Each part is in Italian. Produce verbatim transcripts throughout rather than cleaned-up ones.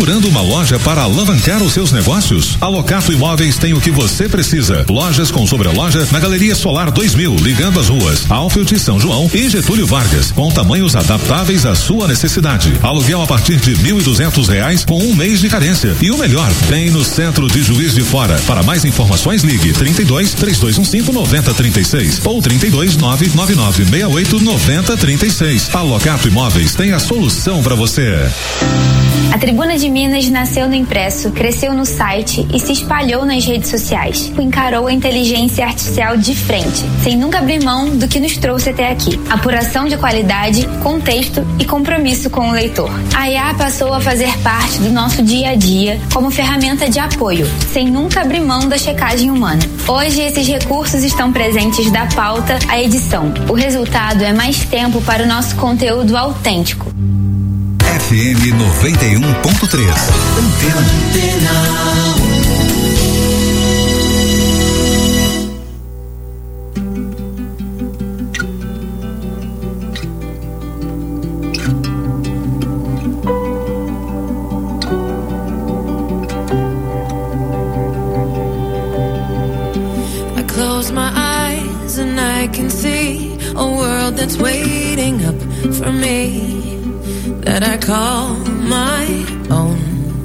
Procurando uma loja para alavancar os seus negócios? A Locato Imóveis tem o que você precisa. Lojas com sobreloja na Galeria Solar dois mil, ligando as ruas Alfield, São João e Getúlio Vargas, com tamanhos adaptáveis à sua necessidade. Aluguel a partir de mil e duzentos reais com um mês de carência. E o melhor, tem no centro de Juiz de Fora. Para mais informações, ligue trinta e dois, três dois um cinco, nove zero três seis ou trinta e dois, nove nove nove seis oito, nove zero três seis. A Locato Imóveis tem a solução para você. A Tribuna de Minas nasceu no impresso, cresceu no site e se espalhou nas redes sociais. Encarou a inteligência artificial de frente, sem nunca abrir mão do que nos trouxe até aqui. Apuração de qualidade, contexto e compromisso com o leitor. A I A passou a fazer parte do nosso dia a dia como ferramenta de apoio, sem nunca abrir mão da checagem humana. Hoje, esses recursos estão presentes da pauta à edição. O resultado é mais tempo para o nosso conteúdo autêntico. F M noventa e um ponto três. Antena. I close my eyes and I can see a world that's waiting up for me, that I call my own.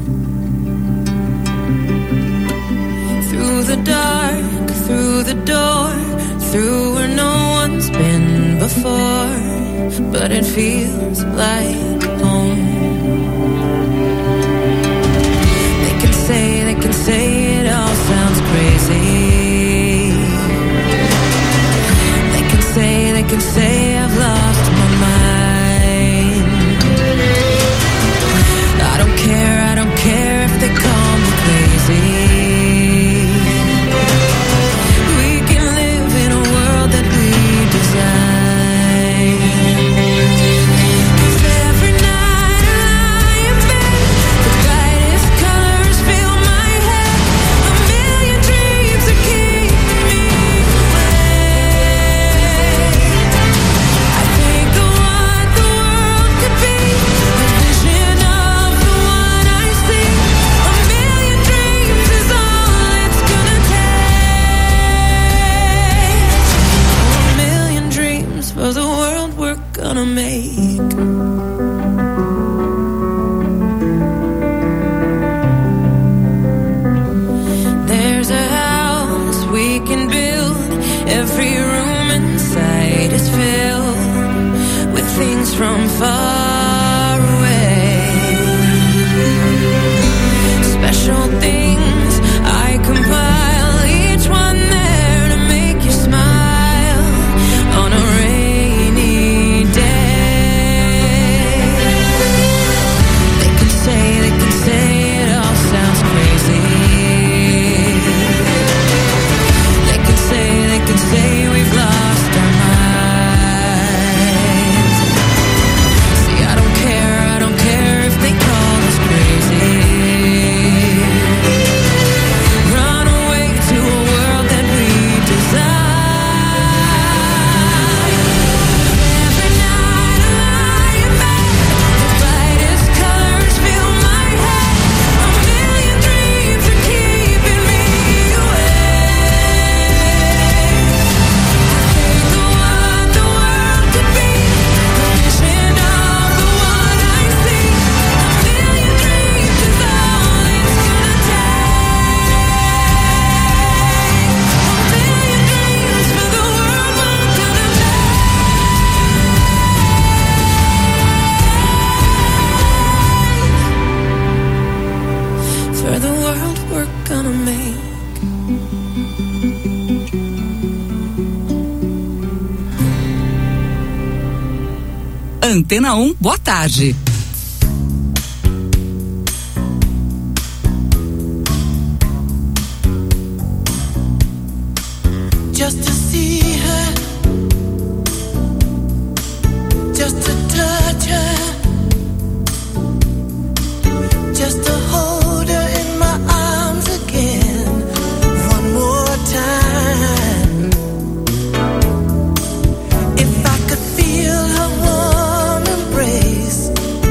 Through the dark, through the door, through where no one's been before, but it feels like home. They can say, they can say it all sounds crazy. They can say, they can say I've lost my mind. I don't care, I don't care if they call me crazy. We can live in a world that we design. 'Cause every night I lie in bed, the brightest colors fill my head. A million dreams are keeping me awake. I think of what the world could be, a vision of the one I see. A million dreams is all it's gonna take. A million dreams for the world we're gonna make. There's a house we can build. Every room inside is filled with things from far away. Special things I compile, each one there to make you smile on a rainy day. They can say, they can say it all sounds crazy. They can say, they can say we've lost our minds. See, I don't care, I don't care if they call us crazy. Run away to a world that we design. Every night I lie in bed, the brightest colors fill my head. A million dreams are keeping me awake. Think of what the world could be, a vision of the one I see. A million dreams is all it's gonna take. A million dreams for the world we're gonna make. For the world we're gonna make. Antena um, boa tarde. Just to see her, just to touch her, just to hold her in my arms again, one more time. If I could feel her warm embrace,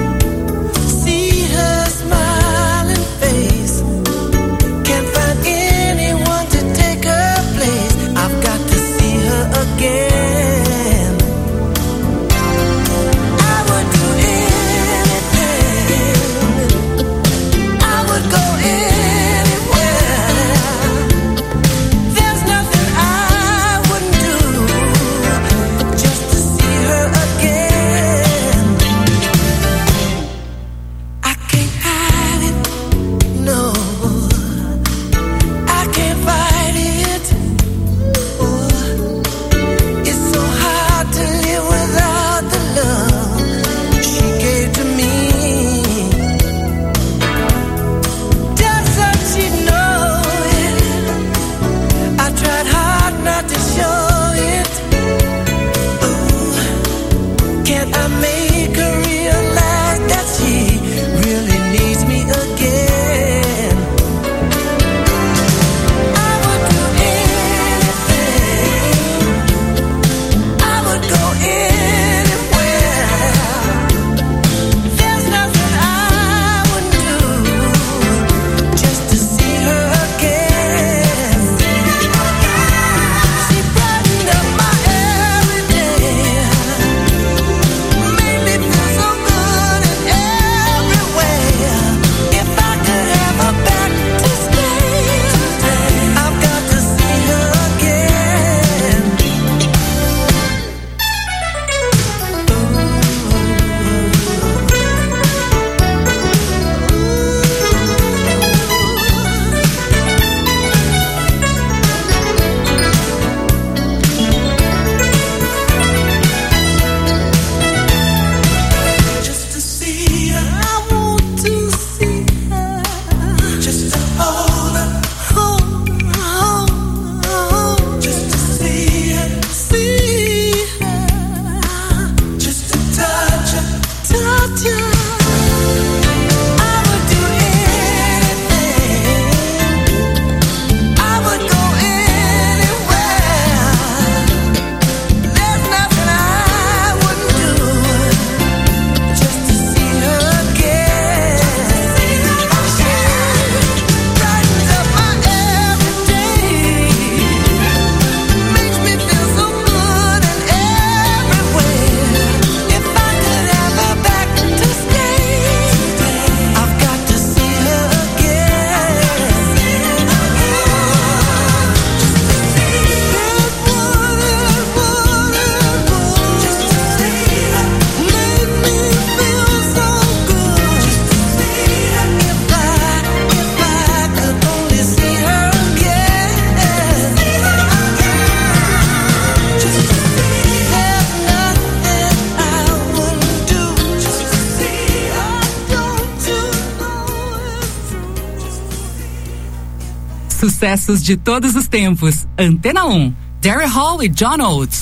sucessos de todos os tempos. Antena um, Daryl Hall e John Oates.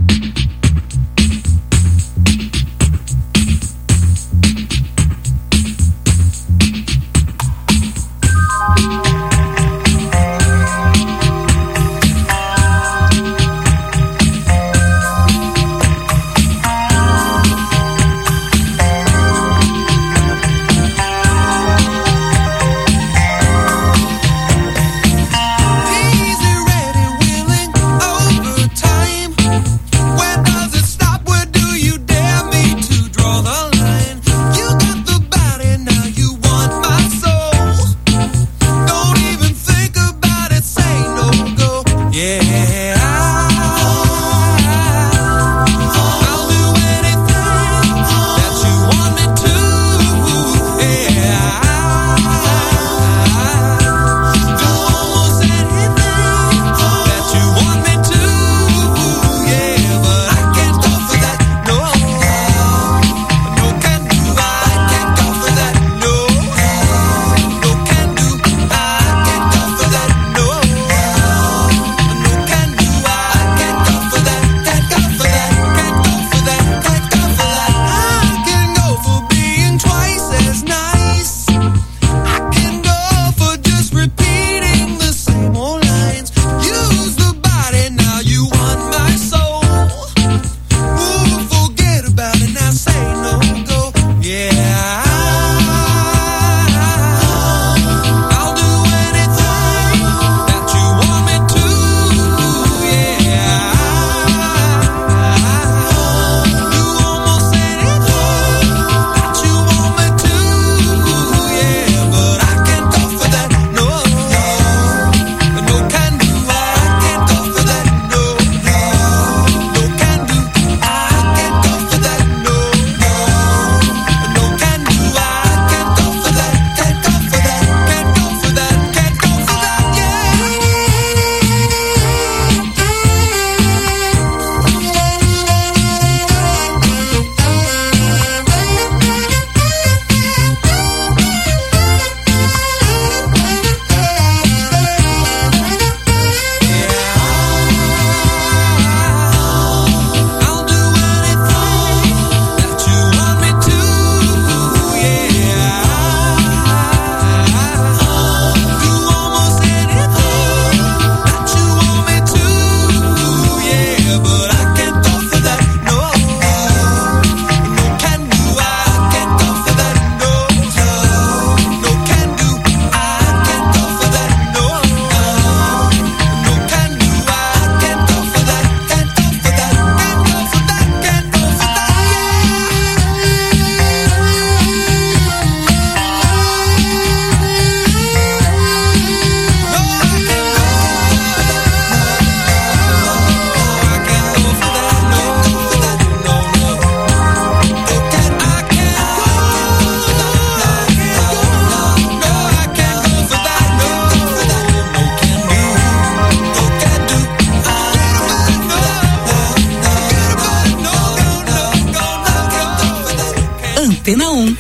Antena um.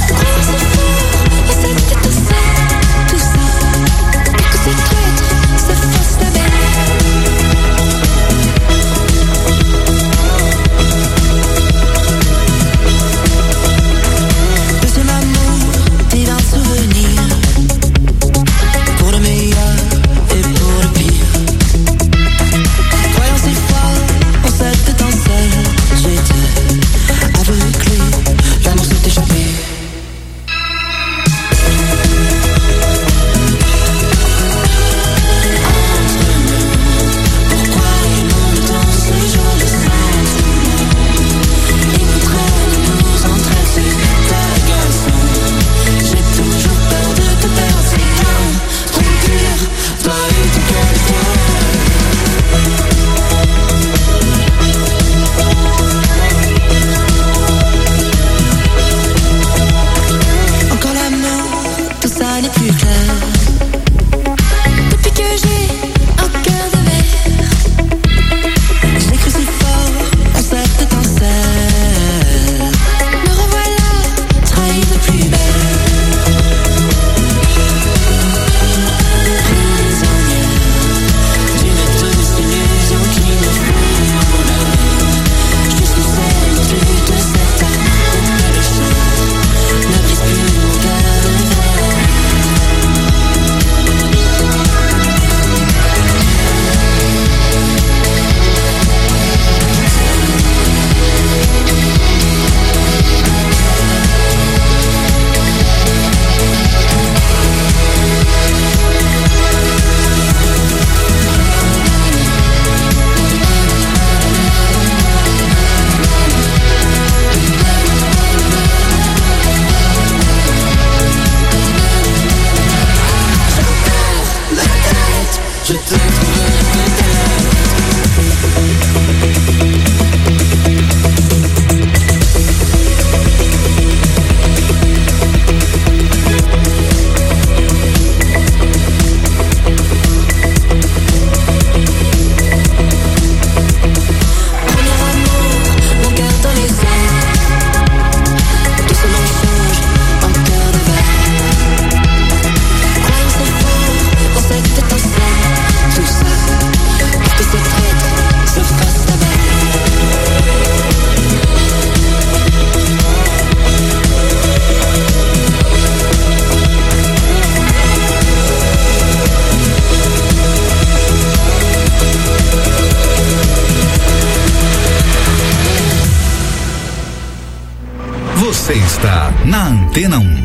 Ça Você está na Antena um.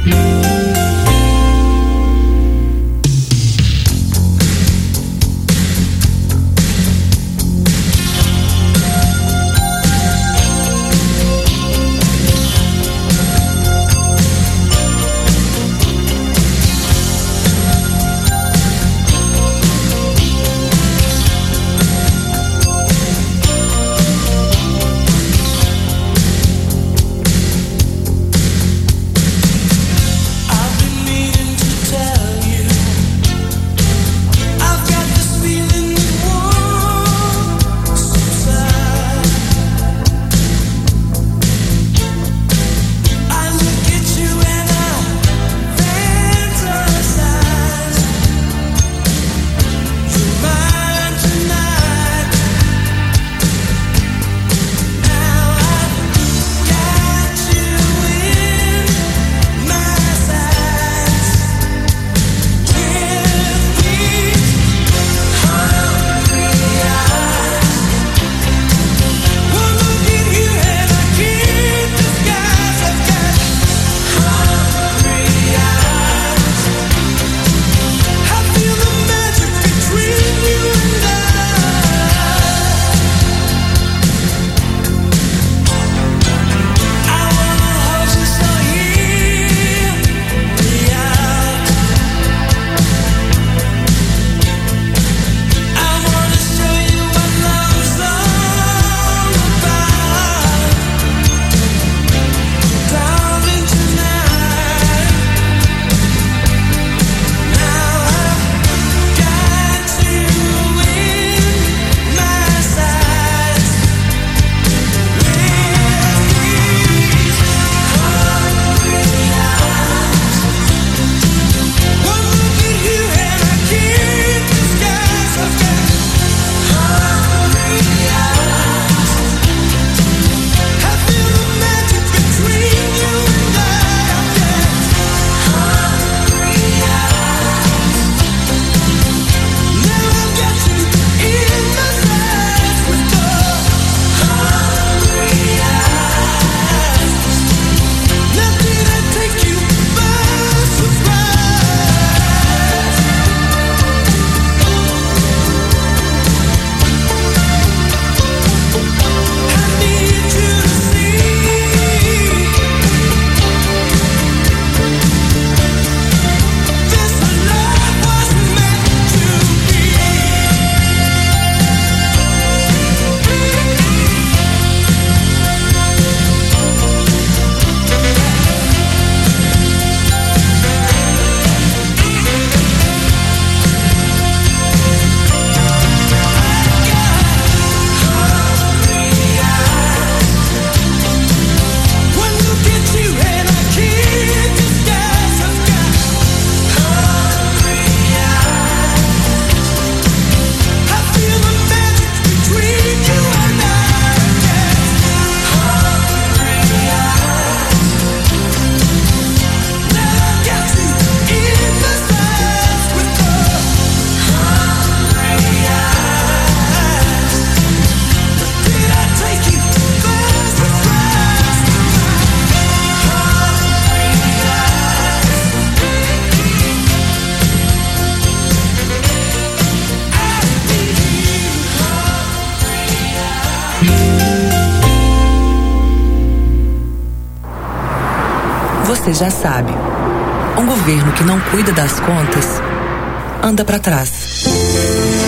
Você já sabe, um governo que não cuida das contas anda para trás.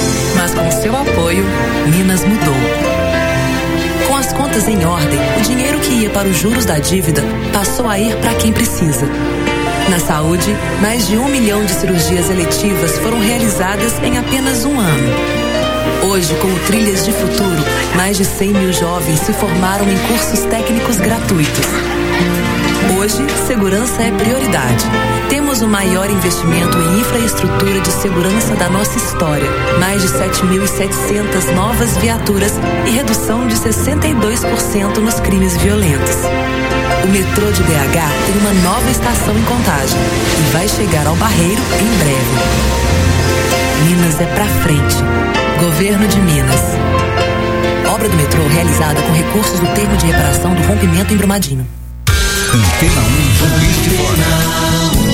seu apoio, Minas mudou. Com as contas em ordem, o dinheiro que ia para os juros da dívida passou a ir para quem precisa. Na saúde, mais de um milhão de cirurgias eletivas foram realizadas em apenas um ano. Hoje, com o Trilhas de Futuro, mais de cem mil jovens se formaram em cursos técnicos gratuitos. Hoje, segurança é prioridade. Temos o maior investimento em infraestrutura de segurança da nossa história. Mais de sete mil e setecentas novas viaturas e redução de sessenta e dois por cento nos crimes violentos. O metrô de B H tem uma nova estação em Contagem e vai chegar ao Barreiro em breve. Minas é pra frente. Governo de Minas. Obra do metrô realizada com recursos do termo de reparação do rompimento em Brumadinho. Antena um, Juiz de Fora.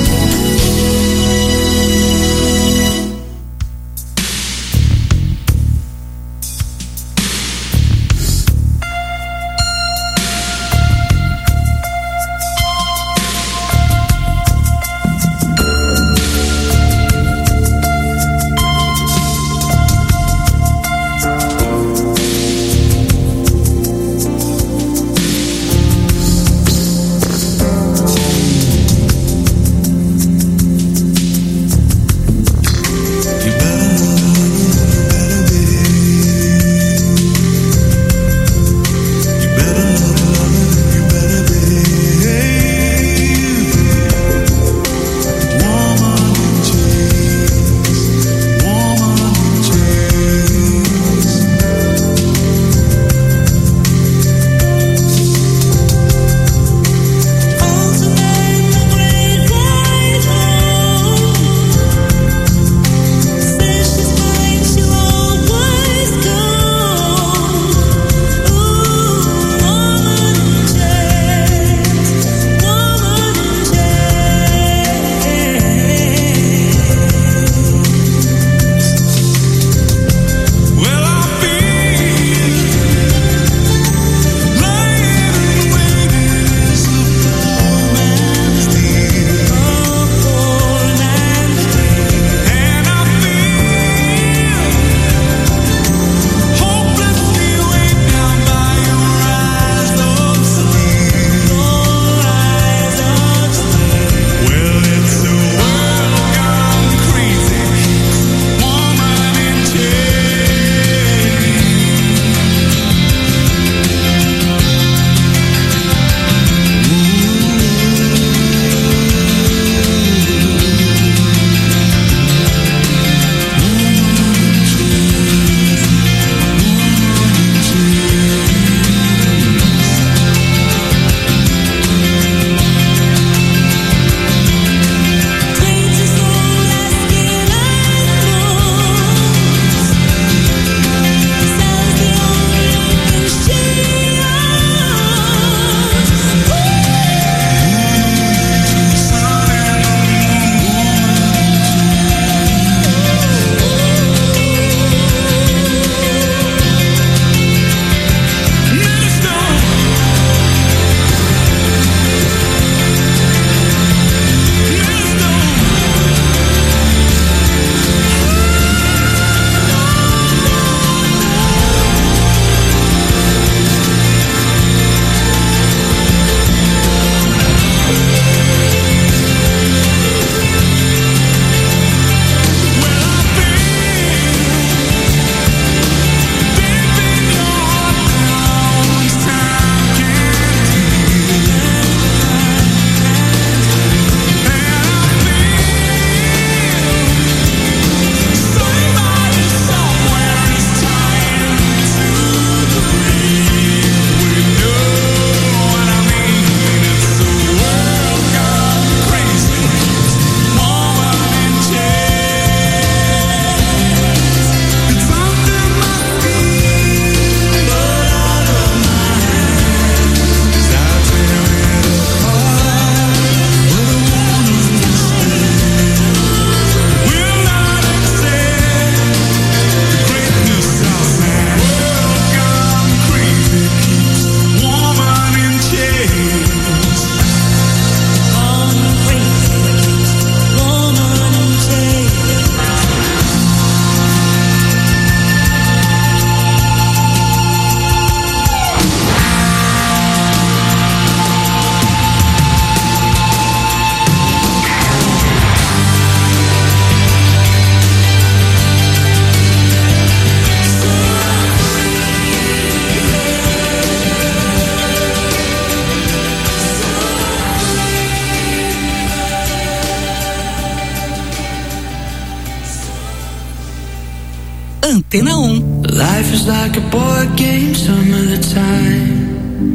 Antena um. Life is like a board game some of the time.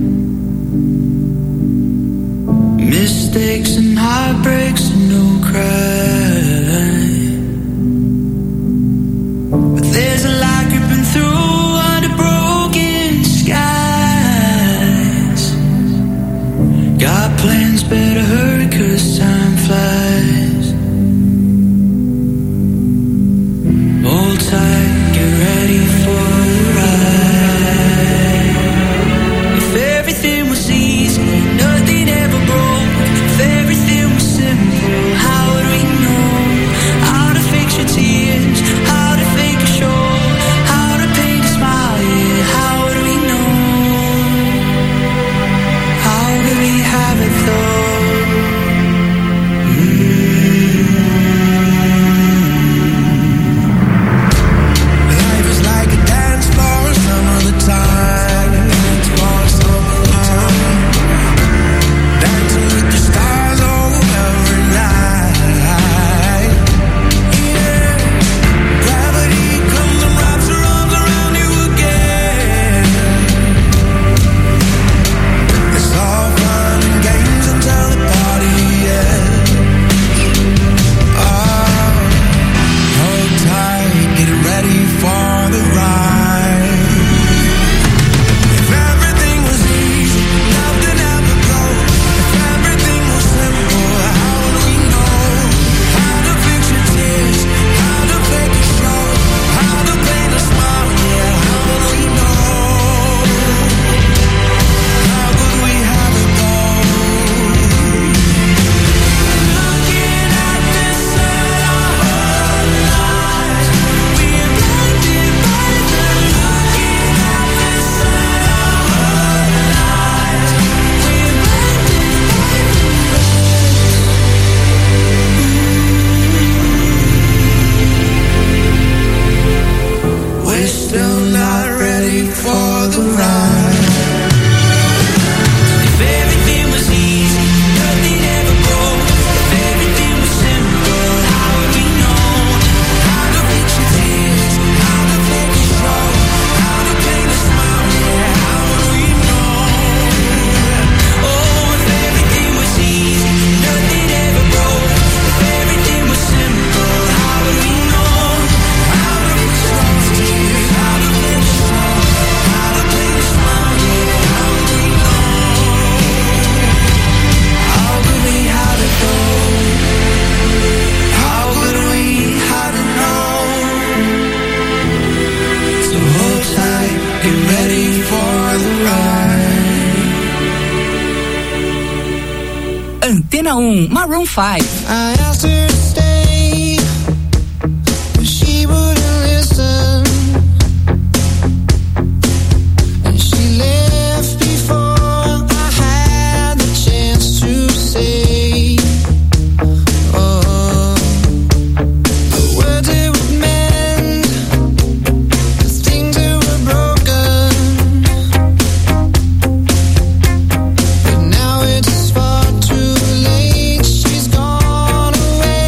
Mistakes and heartbreaks and no crime. But there's a light creeping through under broken skies. Got plans, better hurry 'cause time flies. Hold tight, get ready for the ride. If everything was easy, nothing ever broke. If everything was simple, how would we know how to fix your tears, how to fake a show, how to paint a smile, yeah, how would we know? How could we have it though? Mm. Life is like a dance floor some of the time. Dance floor some of the time. Dancing with the stars all every night. Yeah. Gravity comes and wraps her arms around you again. It's all fun and games until the party ends. Oh, hold tight, get ready for the ride. If everything was easy, nothing ever goes. If everything was simple, how would we know how to fix your tears, how to fake a show, how to paint a smile? Yeah, how would we know? How could we have it though? Looking at the sun our whole lives, we're blinded by the looking at the sun our whole lives, we're blinded by the we're still not ready for the ride. If everything was easy, nothing ever broke. If everything was simple, how would we know how to fix your tears, how to fake a show, how to paint a smile? Yeah, how would we know? Oh, if everything was easy, nothing ever broke. If everything was simple, how would we know how to fix your tears, how to fake a show, how to paint a smile? Yeah, how would we know? How could we have it though? How could we have it know? So hold tight, get ready for the ride. Antena um, Maroon five. I asked her to stay, but she wouldn't listen. And she left before I had the chance to say, oh, the words it would mend, the things that were broken. But now it's far too late, she's gone away.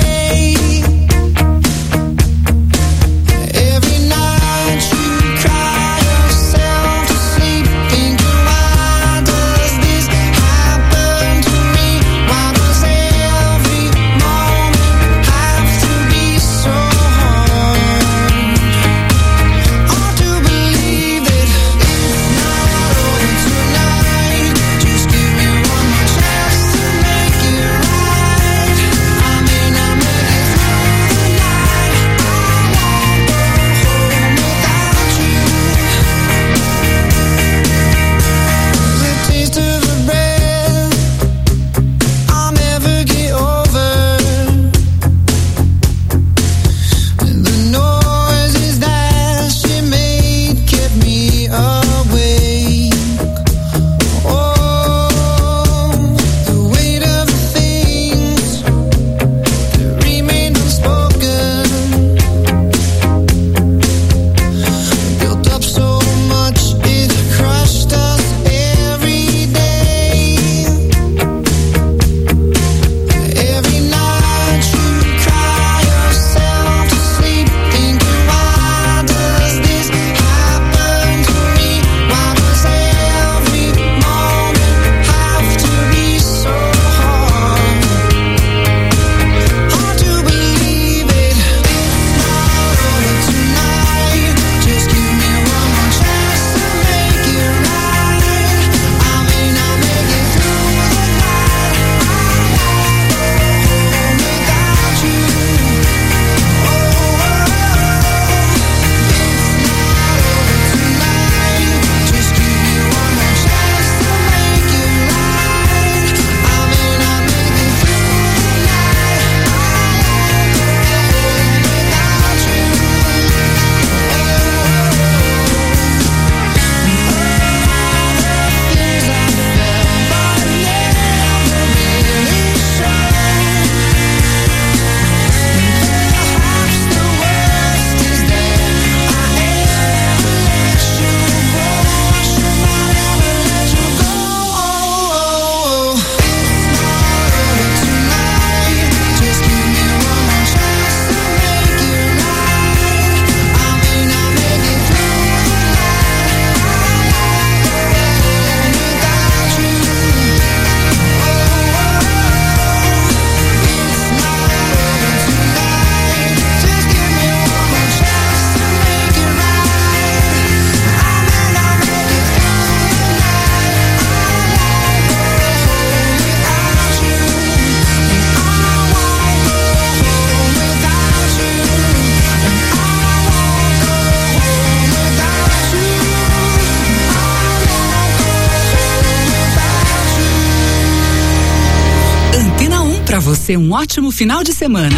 você um ótimo final de semana.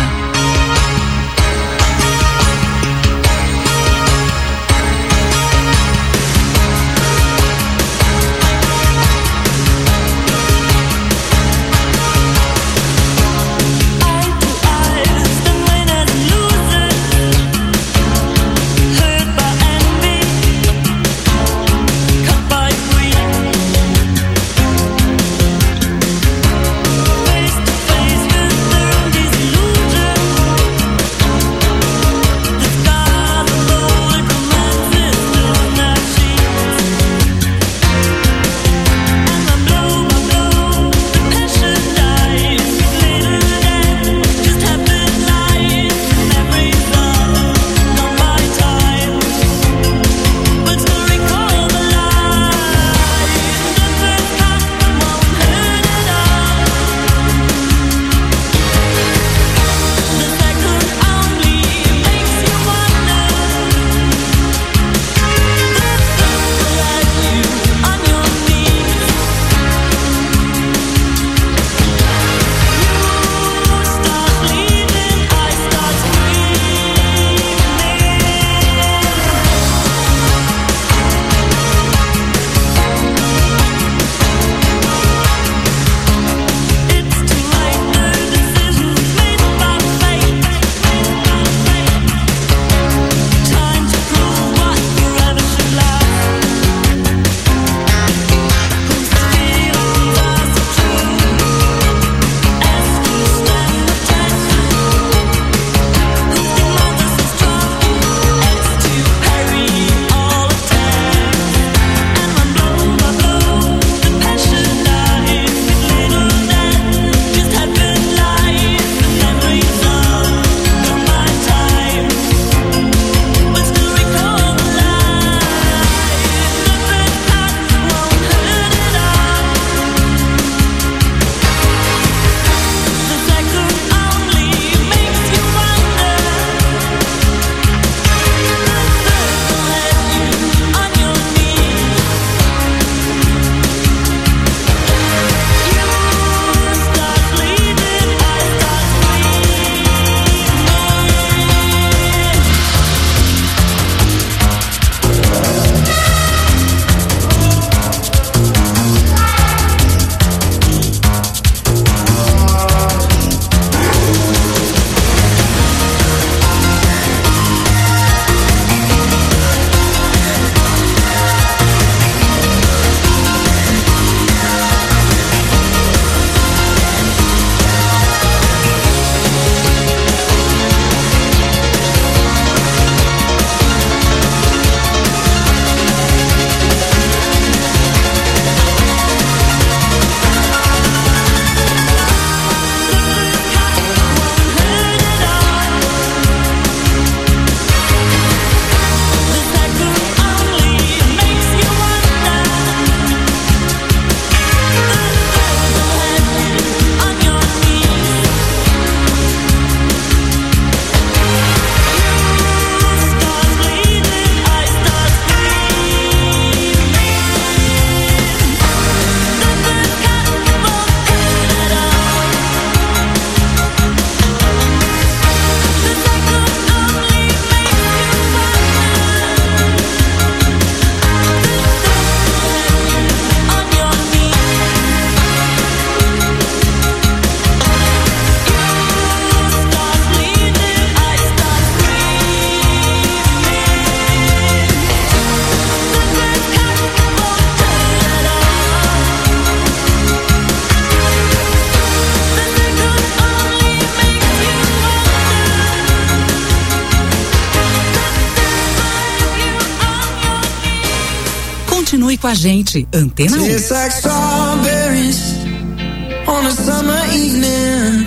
Continue com a gente, Antena um. It's like strawberries on a summer evening,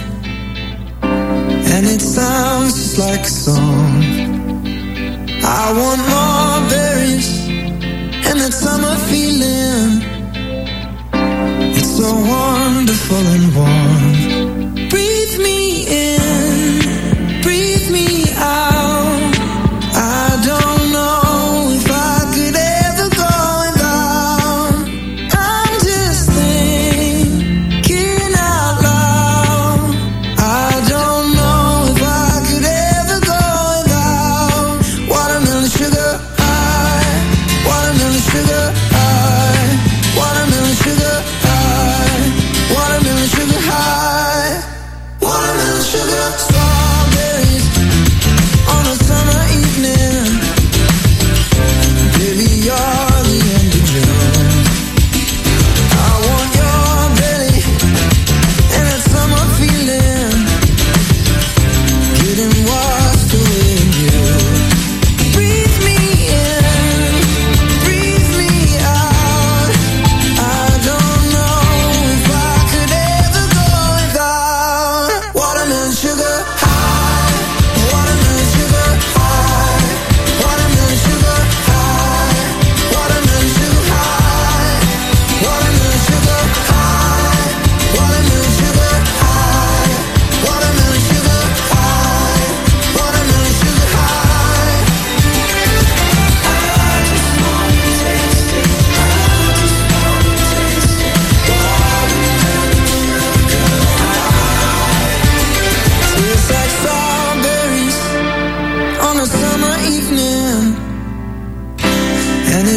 and it sounds just like a song. I want more berries and that summer feeling. It's so wonderful and warm. Breathe me in, breathe me out. I don't know if I could ever go without. I'm just thinking out loud. I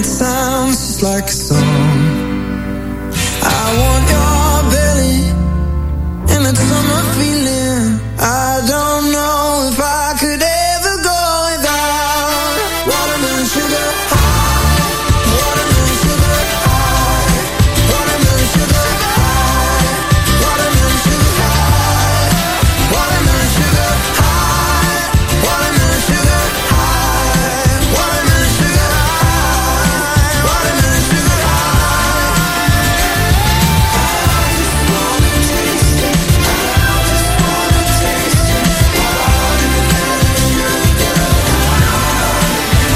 sounds just like a song. I want your belly and that summer feeling. I don't know if I could ever go without watermelon sugar high, watermelon sugar high, watermelon sugar high, watermelon sugar high, watermelon sugar high, watermelon sugar high, watermelon sugar high, watermelon sugar high. I just wanna taste it. I just wanna taste it. Watermelon sugar high.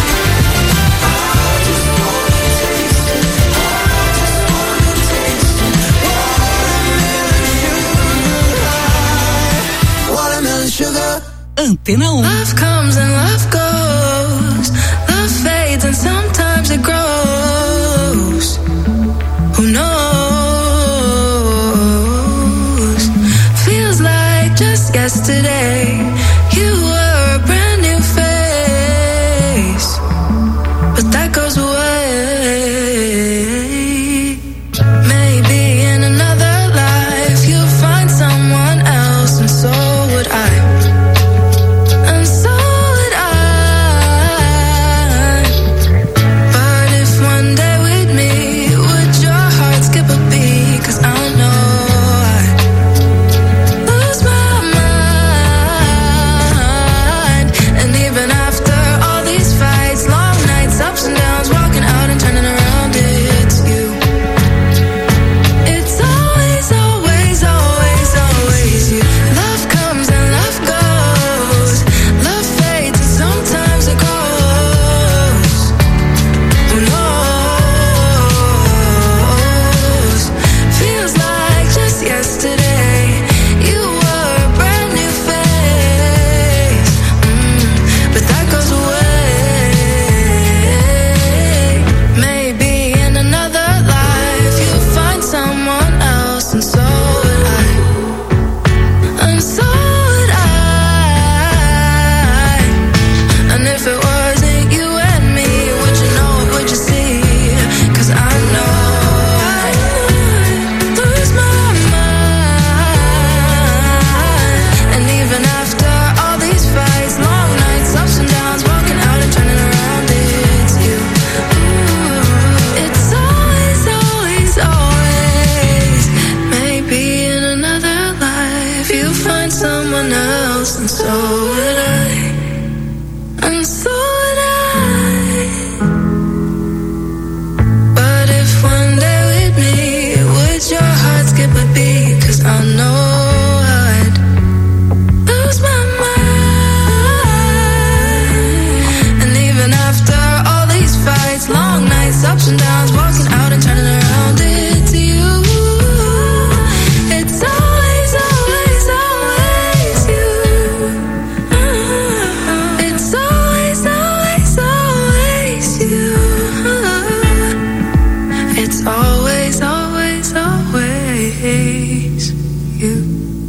I just wanna taste it. I just wanna taste it. Watermelon sugar high. Watermelon sugar. Antena um. Love comes and love goes. Love fades and sometimes it grows. Who knows? Feels like just yesterday you were a brand new face, but that goes away. Maybe in another life you'll find someone else, and so would I. And so would I. But if one day we'd meet, would your heart skip a beat? 'Cause I know I'd lose my mind. And even after all these fights, long nights, ups and downs, walking out and turning around, it's you. It's always, always, always, always you. Love comes and love goes. Love fades and sometimes it grows. Who knows? Feels like just yesterday you were a brand new face. Mm, but that goes away. Maybe in another life you'll find someone else, and so would I. And so would I. And if it wasn't you and me, would you know it, would you see? 'Cause I know I'd lose my mind. And even after all these fights, long nights, ups and downs, walking out and turning around, it's you. Ooh, it's always, always, always. Maybe in another life you'll find someone else, and so would I. And so would I. But if one day we'd meet, would your heart skip a beat? 'Cause I know I'd lose my mind. And even after all these fights, long nights, ups and downs, walking out and turning around, it's you. It's always, always, always you. It's always, always, always you. It's always, always, always you.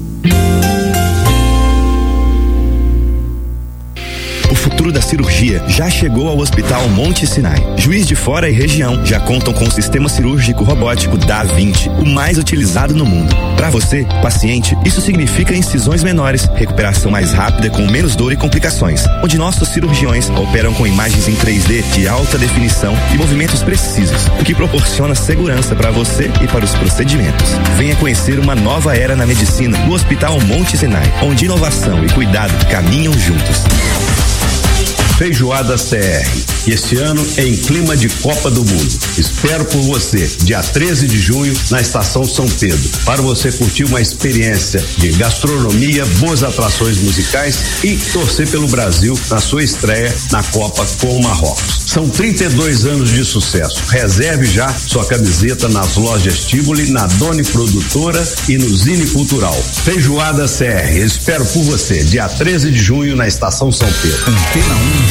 O futuro da cirurgia já chegou ao Hospital Monte Sinai. Juiz de Fora e região já contam com o sistema cirúrgico robótico Da Vinci, o mais utilizado no mundo. Para você, paciente, isso significa incisões menores, recuperação mais rápida com menos dor e complicações, onde nossos cirurgiões operam com imagens em três D de alta definição e movimentos precisos, o que proporciona segurança para você e para os procedimentos. Venha conhecer uma nova era na medicina no Hospital Monte Sinai, onde inovação e cuidado caminham juntos. Feijoada C R. Este ano em clima de Copa do Mundo. Espero por você, dia treze de junho, na Estação São Pedro, para você curtir uma experiência de gastronomia, boas atrações musicais e torcer pelo Brasil na sua estreia na Copa com o Marrocos. São trinta e dois anos de sucesso. Reserve já sua camiseta nas lojas Tivoli, na Doni Produtora e no Zine Cultural. Feijoada C R. Espero por você, dia treze de junho, na Estação São Pedro. Antena um.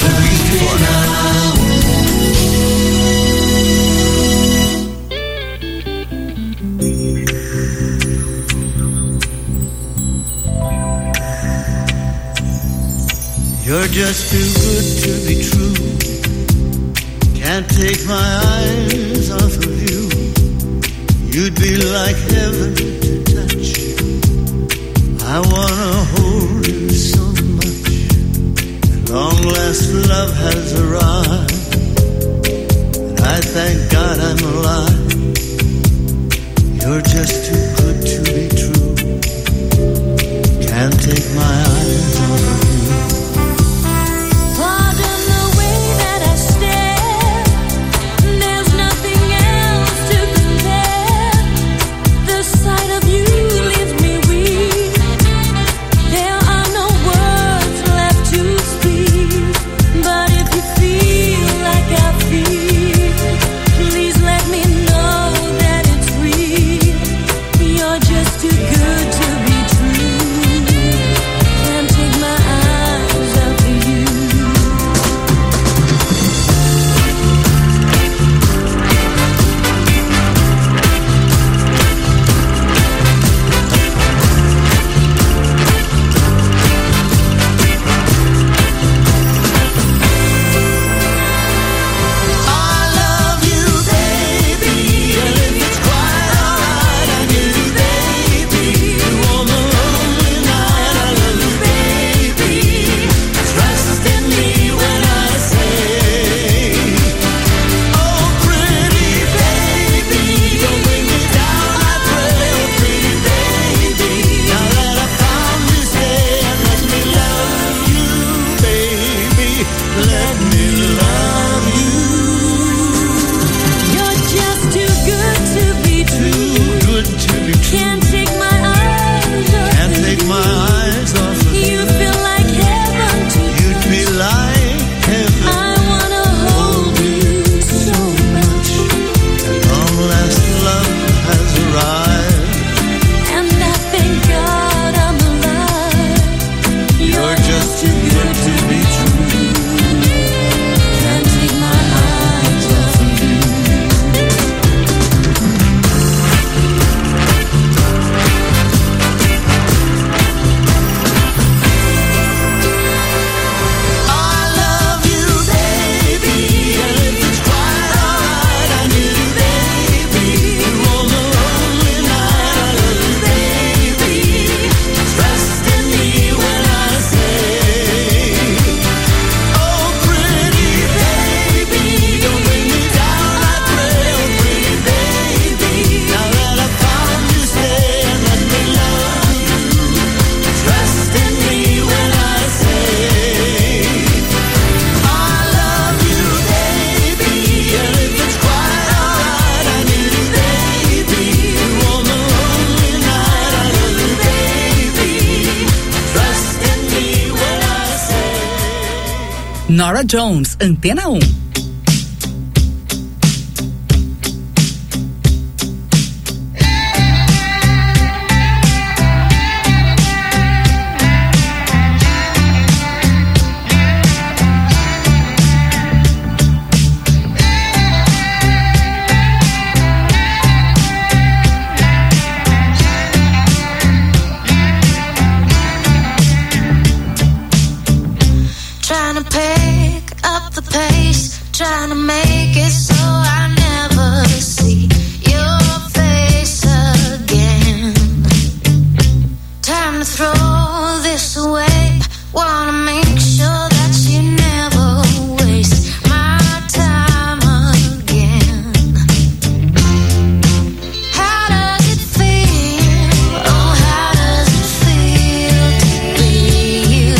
You're just too good to be true. Can't take my eyes off of you. You'd be like heaven to touch. I wanna hold you so much. At long last love has arrived, and I thank God I'm alive. You're just too good to be true. Can't take my eyes off of you. Norah Jones, Antena um.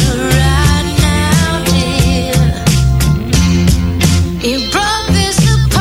You brought this apart.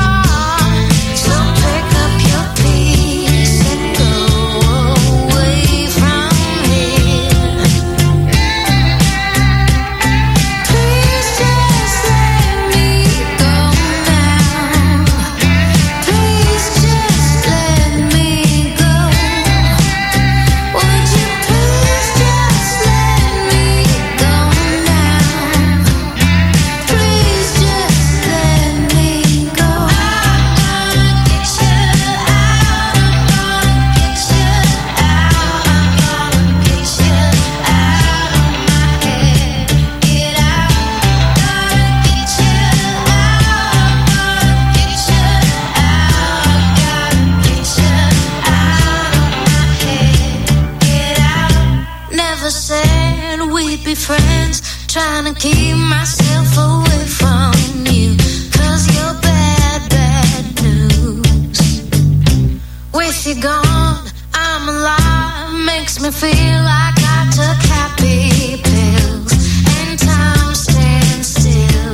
trying to keep myself away from you, 'cause you're bad, bad news. With you gone, I'm alive, makes me feel like I took happy pills and time stands still.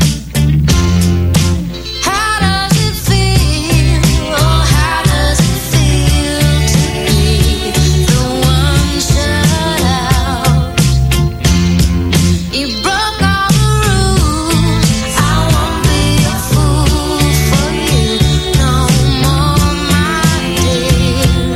How does it feel? Oh, how does it feel to be the one shut out? You broke all the rules. I won't be a fool for you no more, my dear.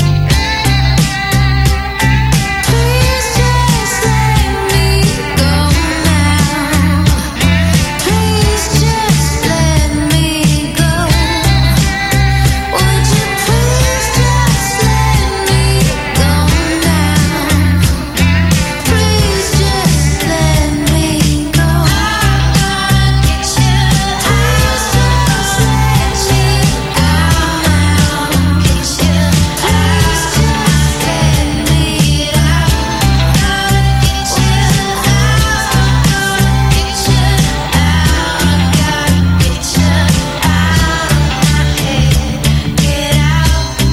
Please just let me go now. Please just let me go. Would you please just let me go now? Please just let me go. Please just let you go now. Please just let me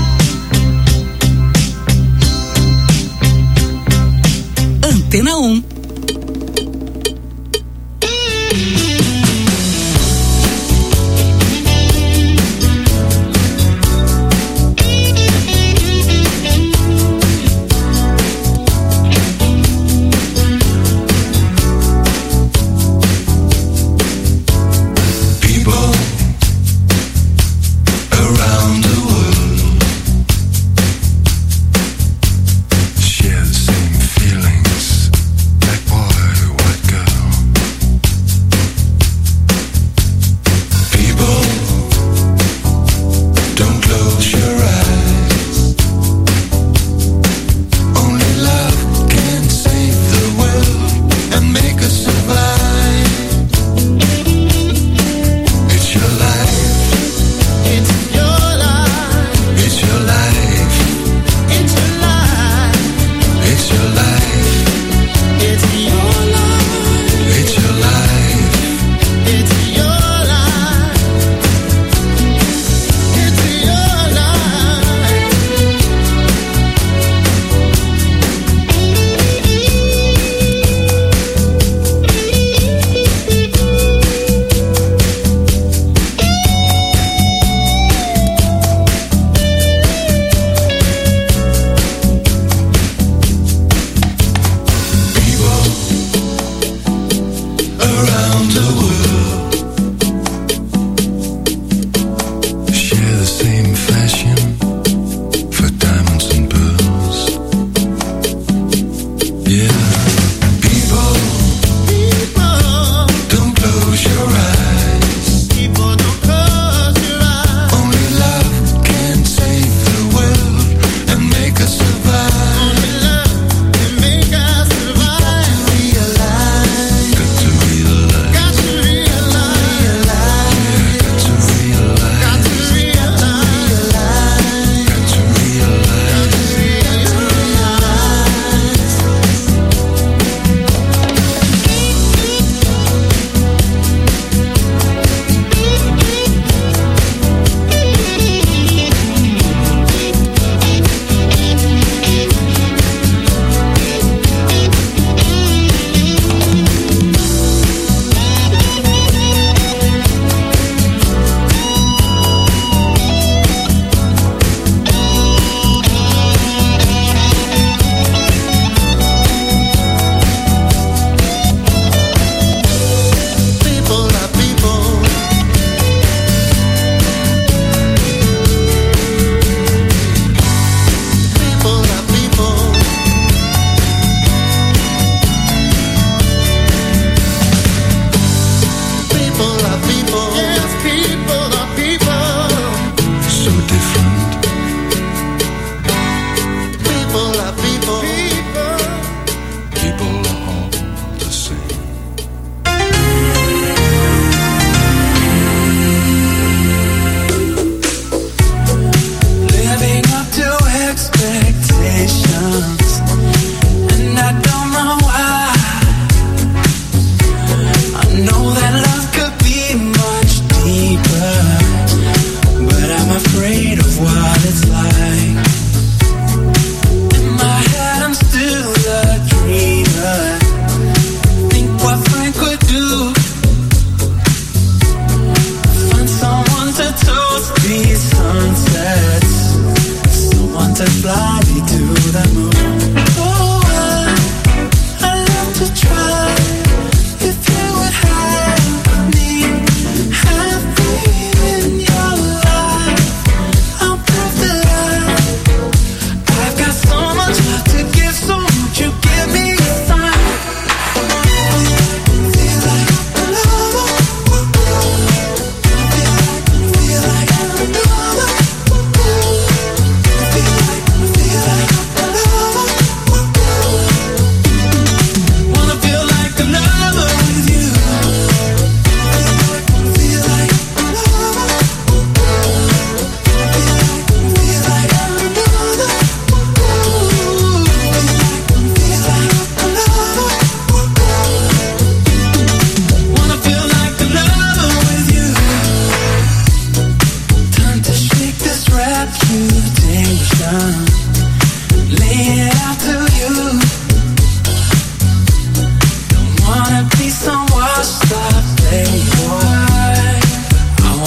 Antena um.